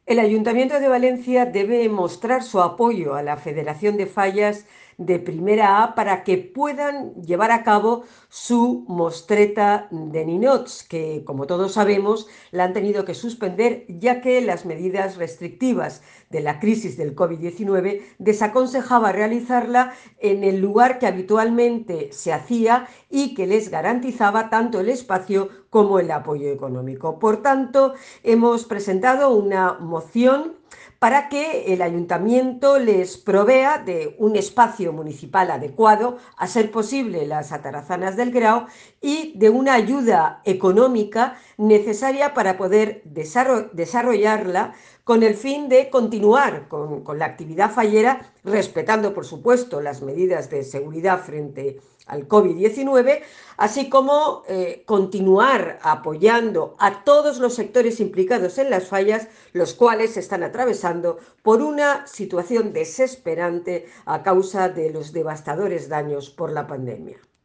El Ayuntamiento de Valencia debe mostrar su apoyo a la Federación de Fallas de Primera A para que puedan llevar a cabo su mostreta de ninots, que como todos sabemos la han tenido que suspender ya que las medidas restrictivas de la crisis del COVID-19 desaconsejaba realizarla en el lugar que habitualmente se hacía y que les garantizaba tanto el espacio como el apoyo económico. Por tanto, hemos presentado una moción para que el ayuntamiento les provea de un espacio municipal adecuado, a ser posible las atarazanas del Grao, y de una ayuda económica necesaria para poder desarrollarla con el fin de continuar con la actividad fallera, respetando, por supuesto, las medidas de seguridad frente al COVID-19, así como continuar apoyando a todos los sectores implicados en las fallas, los cuales se están atravesando por una situación desesperante a causa de los devastadores daños por la pandemia.